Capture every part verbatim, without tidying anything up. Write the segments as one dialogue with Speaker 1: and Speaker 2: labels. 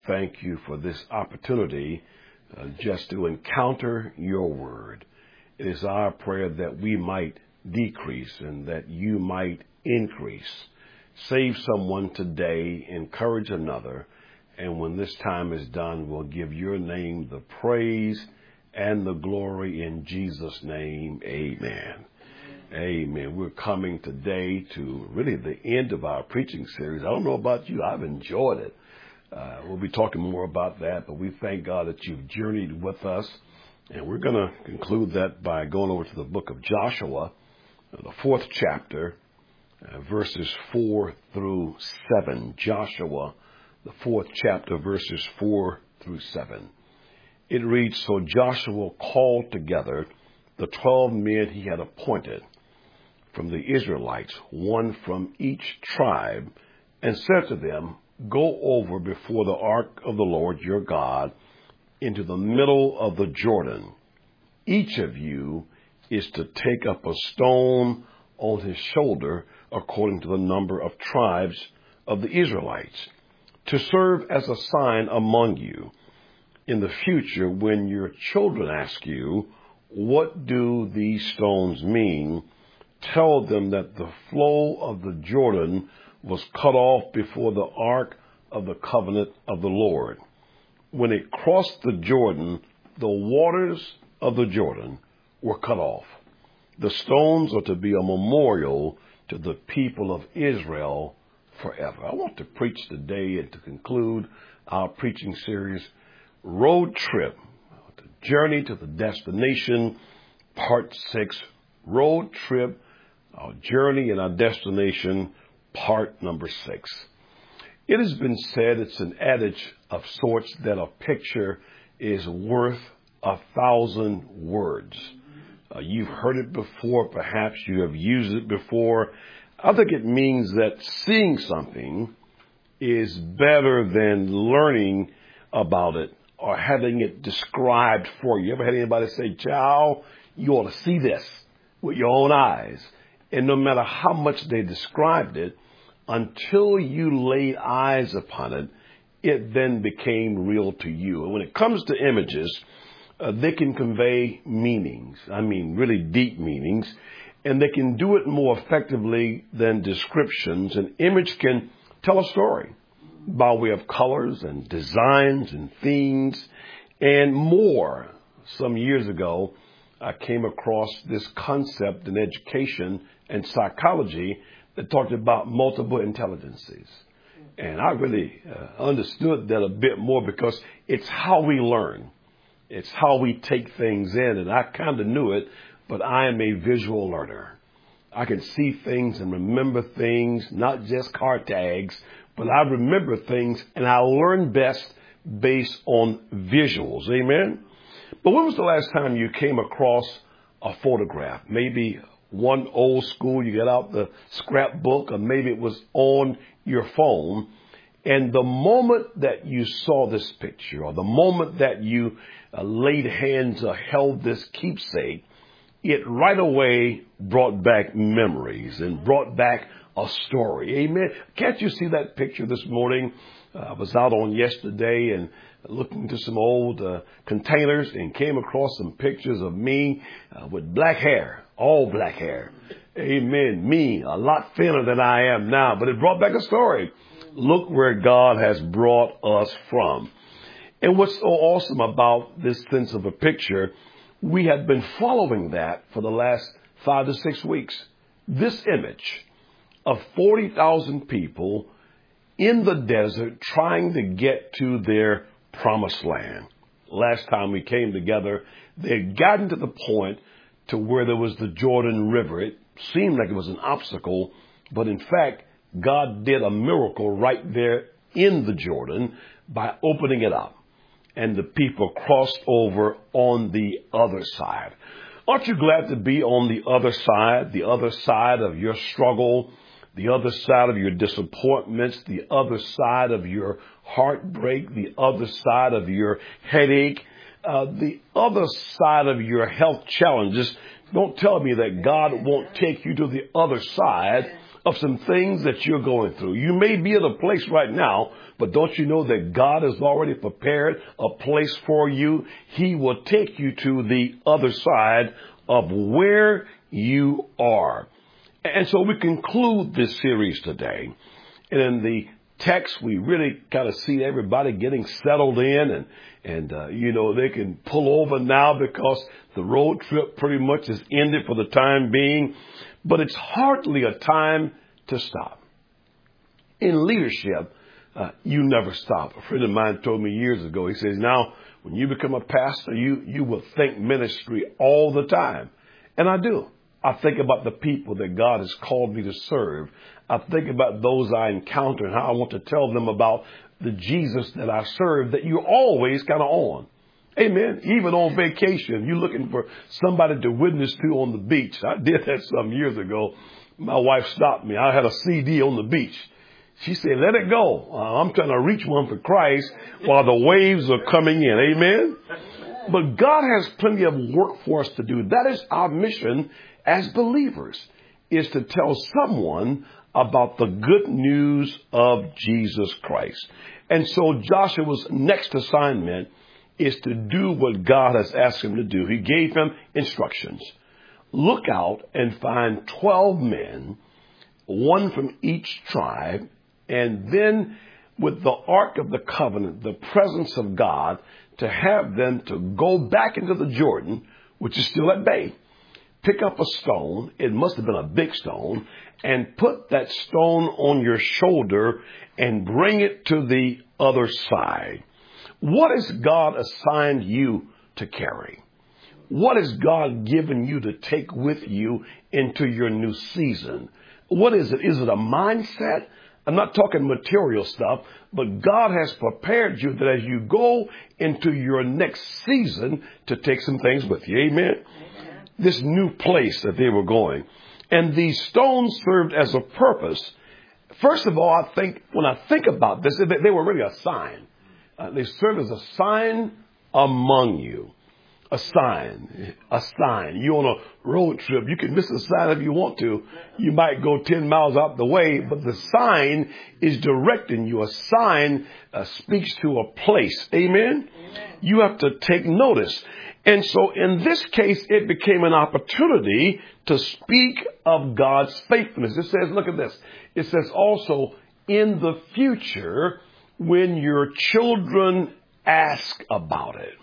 Speaker 1: Thank you for this opportunity uh, just to encounter your word. It is our prayer that we might decrease and that you might increase. Save someone today, encourage another, and when this time is done, we'll give your name the praise and the glory in Jesus' name. Amen. Amen. We're coming today to really the end of our preaching series. I don't know about you. I've enjoyed it. Uh, we'll be talking more about that, but we thank God that you've journeyed with us. And we're going to conclude that by going over to the book of Joshua, the fourth chapter, uh, verses four through seven. Joshua, the fourth chapter, verses four through seven. It reads, "So Joshua called together the twelve men he had appointed from the Israelites, one from each tribe, and said to them, Go over before the ark of the Lord your God into the middle of the Jordan. Each of you is to take up a stone on his shoulder according to the number of tribes of the Israelites, to serve as a sign among you. In the future, when your children ask you, What do these stones mean? Tell them that the flow of the Jordan was cut off before the ark of the covenant of the Lord. When it crossed the Jordan, the waters of the Jordan were cut off. The stones are to be a memorial to the people of Israel forever." I want to preach today and to conclude our preaching series, Road Trip, the Journey to the Destination, Part six, Road Trip, Our Journey and Our Destination, Part number six. It has been said, it's an adage of sorts, that a picture is worth a thousand words. Uh, you've heard it before, perhaps you have used it before. I think it means that seeing something is better than learning about it or having it described for you. Ever had anybody say, "Child, you ought to see this with your own eyes"? And no matter how much they described it, until you laid eyes upon it, it then became real to you. And when it comes to images, uh, they can convey meanings. I mean, really deep meanings. And they can do it more effectively than descriptions. An image can tell a story by way of colors and designs and themes and more. Some years ago, I came across this concept in education and psychology that talked about multiple intelligences. And I really uh, understood that a bit more because it's how we learn. It's how we take things in. And I kind of knew it, but I am a visual learner. I can see things and remember things, not just car tags, but I remember things and I learn best based on visuals. Amen? But when was the last time you came across a photograph? Maybe one old school, you got out the scrapbook, or maybe it was on your phone. And the moment that you saw this picture, or the moment that you uh, laid hands or held this keepsake, it right away brought back memories and brought back a story. Amen. Can't you see that picture this morning? Uh, I was out on yesterday and looking to some old uh, containers and came across some pictures of me uh, with black hair, all black hair. Amen. Me, a lot thinner than I am now, but it brought back a story. Look where God has brought us from. And what's so awesome about this sense of a picture, we have been following that for the last five to six weeks. This image of forty thousand people in the desert trying to get to their promised land. Last time we came together, they had gotten to the point to where there was the Jordan River. It seemed like it was an obstacle, but in fact, God did a miracle right there in the Jordan by opening it up. And the people crossed over on the other side. Aren't you glad to be on the other side, the other side of your struggle, the other side of your disappointments, the other side of your heartbreak, the other side of your headache, uh, the other side of your health challenges? Don't tell me that God won't take you to the other side of some things that you're going through. You may be at a place right now, but don't you know that God has already prepared a place for you? He will take you to the other side of where you are. And so we conclude this series today. And in the text, we really kind of see everybody getting settled in and, and, uh, you know, they can pull over now because the road trip pretty much is ended for the time being. But it's hardly a time to stop. In leadership, uh, you never stop. A friend of mine told me years ago, he says, now, when you become a pastor, you, you will think ministry all the time. And I do. I think about the people that God has called me to serve. I think about those I encounter and how I want to tell them about the Jesus that I serve that you're always kind of on. Amen. Even on vacation, you're looking for somebody to witness to on the beach. I did that some years ago. My wife stopped me. I had a C D on the beach. She said, let it go. Uh, I'm trying to reach one for Christ while the waves are coming in. Amen. But God has plenty of work for us to do. That is our mission as believers, is to tell someone about the good news of Jesus Christ. And so Joshua's next assignment is to do what God has asked him to do. He gave him instructions. Look out and find twelve men, one from each tribe, and then with the Ark of the Covenant, the presence of God, to have them to go back into the Jordan, which is still at bay. Pick up a stone, it must have been a big stone, and put that stone on your shoulder and bring it to the other side. What has God assigned you to carry? What has God given you to take with you into your new season? What is it? Is it a mindset? I'm not talking material stuff, but God has prepared you that as you go into your next season to take some things with you. Amen? Amen. This new place that they were going. And these stones served as a purpose. First of all, I think when I think about this, they were really a sign. Uh, they serve as a sign among you. A sign. A sign. You're on a road trip. You can miss a sign if you want to. You might go ten miles out the way, but the sign is directing you. A sign uh, speaks to a place. Amen? Amen? You have to take notice. And so in this case, it became an opportunity to speak of God's faithfulness. It says, look at this. It says also, in the future, when your children ask about it.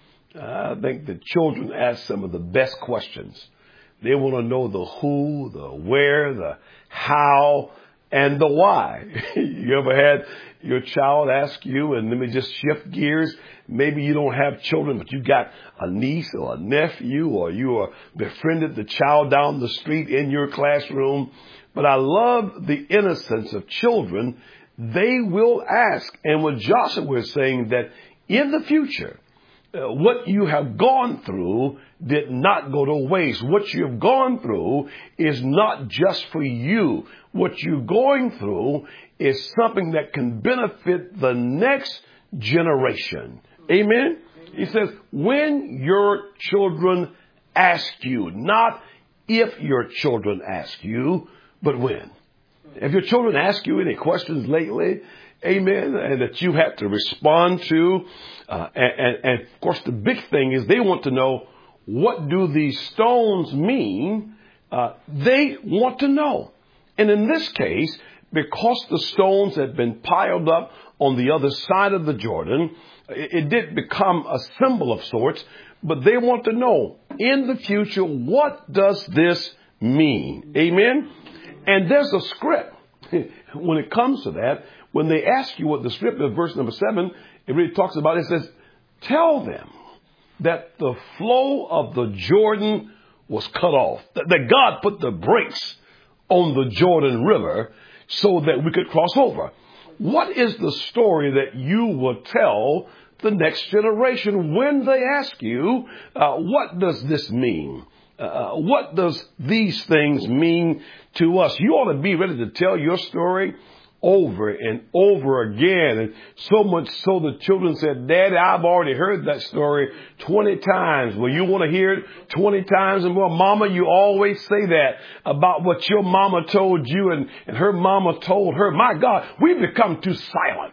Speaker 1: I think the children ask some of the best questions. They want to know the who, the where, the how, and the why. You ever had your child ask you, and let me just shift gears. Maybe you don't have children, but you got a niece or a nephew, or you are befriended the child down the street in your classroom. But I love the innocence of children. They will ask. And what Joshua is saying, that in the future, Uh, what you have gone through did not go to waste. What you've gone through is not just for you. What you're going through is something that can benefit the next generation. Amen? He says, when your children ask you, not if your children ask you, but when. Have your children asked you any questions lately? Amen. And that you have to respond to. Uh, and, and, and of course, the big thing is they want to know, what do these stones mean? Uh, they want to know. And in this case, because the stones had been piled up on the other side of the Jordan, it, it did become a symbol of sorts. But they want to know, in the future, what does this mean? Amen. And there's a script when it comes to that. When they ask you what the script is, verse number seven, it really talks about it. It says, tell them that the flow of the Jordan was cut off, that God put the brakes on the Jordan River so that we could cross over. What is the story that you will tell the next generation when they ask you, uh, what does this mean? Uh, what does these things mean to us? You ought to be ready to tell your story over and over again. And so much so the children said, Daddy, I've already heard that story twenty times. Well, you want to hear it twenty times and more? Mama, you always say that about what your mama told you and, and her mama told her. My God, we've become too silent.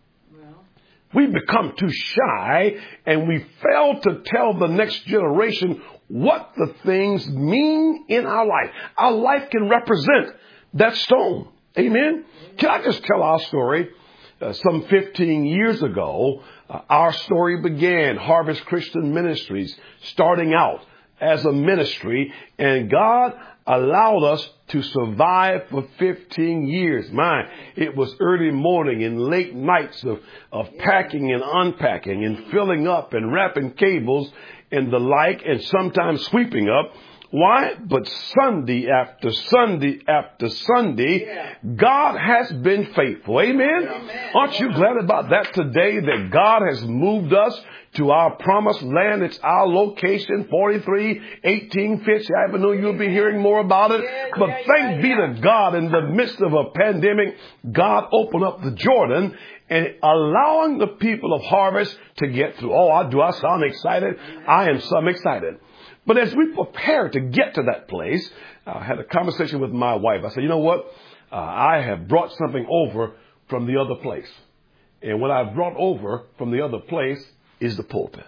Speaker 1: We've become too shy, and we fail to tell the next generation what the things mean in our life. Our life can represent that stone. Amen? Can I just tell our story? Uh, some fifteen years ago, uh, our story began, Harvest Christian Ministries, starting out as a ministry, and God allowed us to survive for fifteen years. My, it was early morning and late nights of, of packing and unpacking and filling up and wrapping cables and the like, and sometimes sweeping up. Why? But Sunday after Sunday after Sunday, yeah. God has been faithful. Amen? Amen? Aren't you glad about that today, that God has moved us to our promised land? It's our location, forty-three eighteen Fitch Avenue. You'll be hearing more about it. Yeah, but yeah, thank yeah, be yeah. to God, in the midst of a pandemic, God opened up the Jordan and allowing the people of Harvest to get through. Oh, I do I sound excited? I am some excited. But as we prepare to get to that place, I had a conversation with my wife. I said, you know what? Uh, I have brought something over from the other place. And what I've brought over from the other place is the pulpit.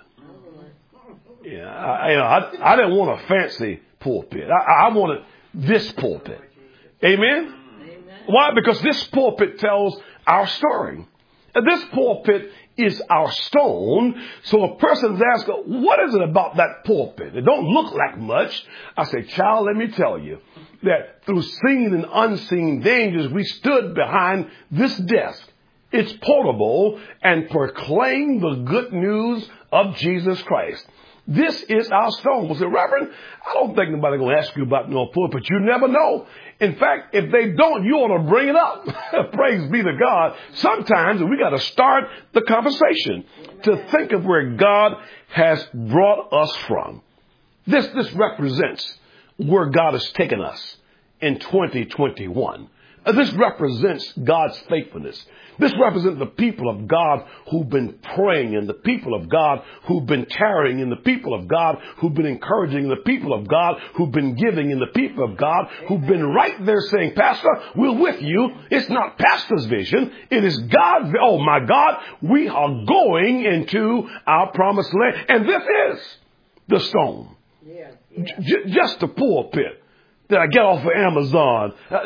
Speaker 1: Yeah, I, you know, I, I didn't want a fancy pulpit. I, I wanted this pulpit. Amen? Amen? Why? Because this pulpit tells our story. And this pulpit is our stone. So a person's asking, what is it about that pulpit? It don't look like much. I say, child, let me tell you that through seen and unseen dangers, we stood behind this desk. It's portable and proclaim the good news of Jesus Christ. This is our stone. Well, say, Reverend, I don't think nobody's going to ask you about no pulpit. You never know. In fact, if they don't, you ought to bring it up. Praise be to God. Sometimes we got to start the conversation to think of where God has brought us from. This, this represents where God has taken us in twenty twenty-one. This represents God's faithfulness. This represents the people of God who've been praying, and the people of God who've been tarrying, and the people of God who've been encouraging, and the people of God who've been giving, and the people of God who've been right there saying, Pastor, we're with you. It's not Pastor's vision. It is God's. Oh, my God, we are going into our promised land. And this is the stone. Yeah, yeah. J- just the pulpit that I get off of Amazon. Uh,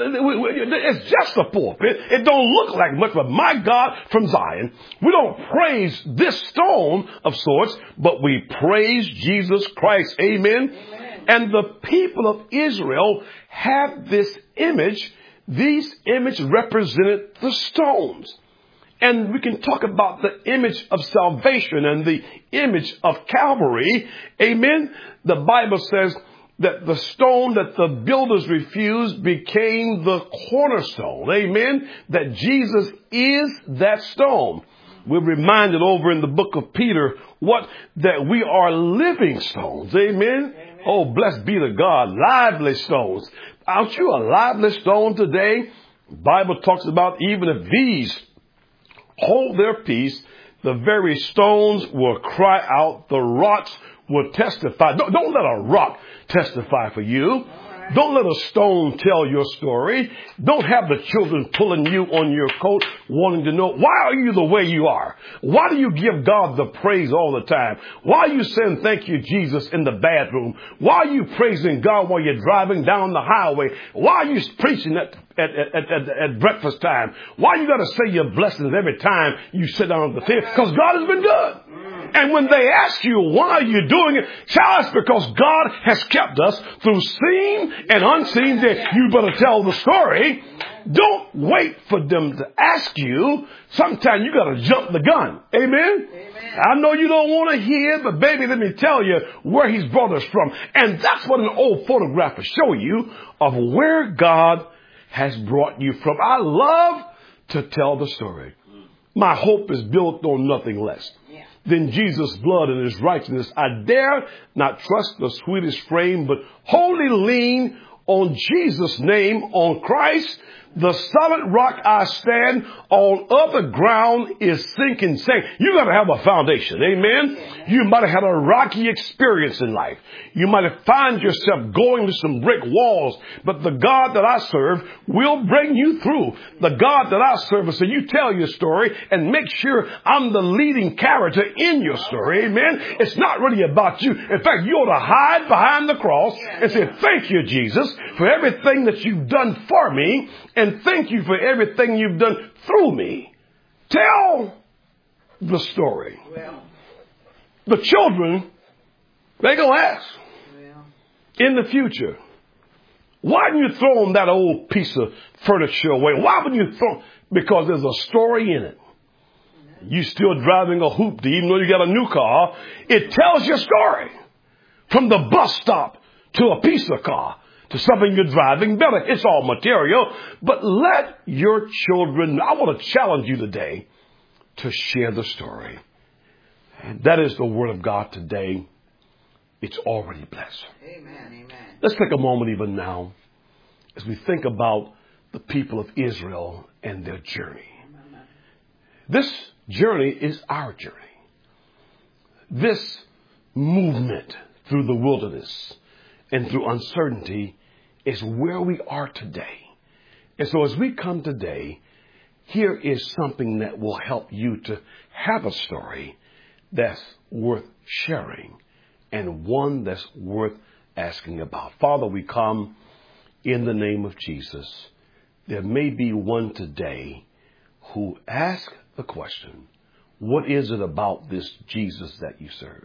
Speaker 1: it's just a pulpit. It don't look like much, but my God, from Zion, we don't praise this stone of sorts, but we praise Jesus Christ. Amen. Amen. And the people of Israel have this image. These images represented the stones. And we can talk about the image of salvation and the image of Calvary. Amen. The Bible says that the stone that the builders refused became the cornerstone. Amen. That Jesus is that stone. We're reminded over in the book of Peter what that we are living stones. Amen. Amen. Oh, blessed be to God. Lively stones. Aren't you a lively stone today? The Bible talks about even if these hold their peace, the very stones will cry out, the rocks will testify. Don't, don't let a rock testify for you. Don't let a stone tell your story. Don't have the children pulling you on your coat, wanting to know, why are you the way you are? Why do you give God the praise all the time? Why are you saying thank you, Jesus, in the bathroom? Why are you praising God while you're driving down the highway? Why are you preaching at, at, at, at, at breakfast time? Why you got to say your blessings every time you sit down at the table? Because God has been good. And when they ask you, why are you doing it? Tell us, because God has kept us through seen and unseen. That you better tell the story. Don't wait for them to ask you. Sometimes you got to jump the gun. Amen? Amen. I know you don't want to hear, but baby, let me tell you where he's brought us from. And that's what an old photograph will show you of where God has brought you from. I love to tell the story. My hope is built on nothing less than Jesus' blood and his righteousness. I dare not trust the sweetest frame, but wholly lean on Jesus' name, on Christ, The solid rock I stand, all other ground is sinking sand. You got to have a foundation. Amen. You might have had a rocky experience in life. You might have found yourself going to some brick walls, but the God that I serve will bring you through. The God that I serve will say, you tell your story and make sure I'm the leading character in your story. Amen. It's not really about you. In fact, you ought to hide behind the cross and say, thank you, Jesus, for everything that you've done for me. And thank you for everything you've done through me. Tell the story. Well, the children, they're going to ask well, in the future, why didn't you throw that old piece of furniture away? Why would you throw? Because there's a story in it. You still driving a hoopty, even though you got a new car. It tells your story. From the bus stop to a piece of car. To something you're driving better. It's all material. But let your children, I want to challenge you today to share the story. And that is the word of God today. It's already blessed. Amen, amen. Let's take a moment even now as we think about the people of Israel and their journey. This journey is our journey. This movement through the wilderness and through uncertainty is where we are today. And so as we come today, here is something that will help you to have a story that's worth sharing and one that's worth asking about. Father, we come in the name of Jesus. There may be one today who asks the question, what is it about this Jesus that you serve?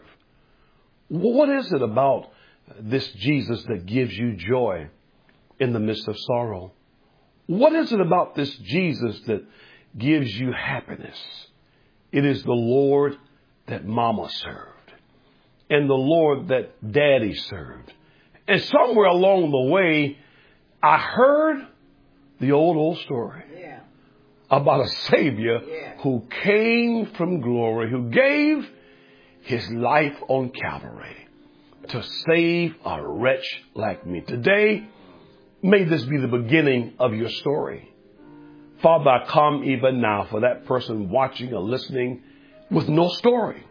Speaker 1: What is it about this Jesus that gives you joy in the midst of sorrow? What is it about this Jesus that gives you happiness? It is the Lord that Mama served and the Lord that Daddy served. And somewhere along the way, I heard the old, old story yeah. about a Savior yeah. who came from glory, who gave his life on Calvary to save a wretch like me. Today, may this be the beginning of your story. Father, I come even now for that person watching or listening with no story,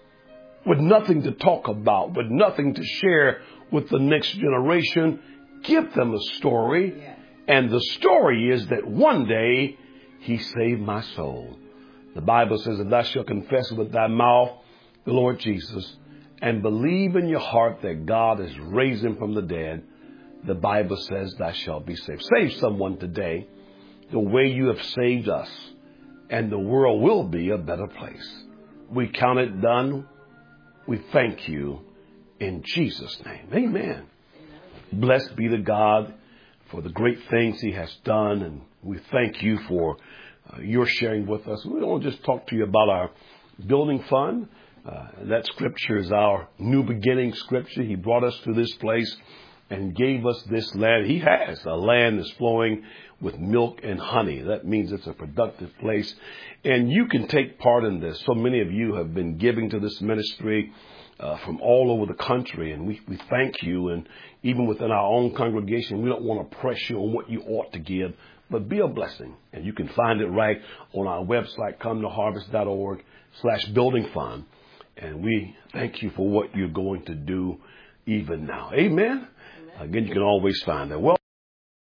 Speaker 1: with nothing to talk about, with nothing to share with the next generation. Give them a story. Yeah. And the story is that one day he saved my soul. The Bible says that thou shalt confess with thy mouth the Lord Jesus and believe in your heart that God has raised him from the dead. The Bible says thou shalt be saved. Save someone today the way you have saved us, and the world will be a better place. We count it done. We thank you in Jesus' name. Amen. Blessed be the God for the great things he has done, and we thank you for uh, your sharing with us. We don't want to just talk to you about our building fund. Uh, that scripture is our new beginning scripture. He brought us to this place and gave us this land. He has a land that's flowing with milk and honey. That means it's a productive place. And you can take part in this. So many of you have been giving to this ministry uh, from all over the country. And we, we thank you. And even within our own congregation, we don't want to press you on what you ought to give, but be a blessing. And you can find it right on our website, come to harvest dot org slash building fund. And we thank you for what you're going to do even now. Amen. Amen. Again, you can always find that. Well,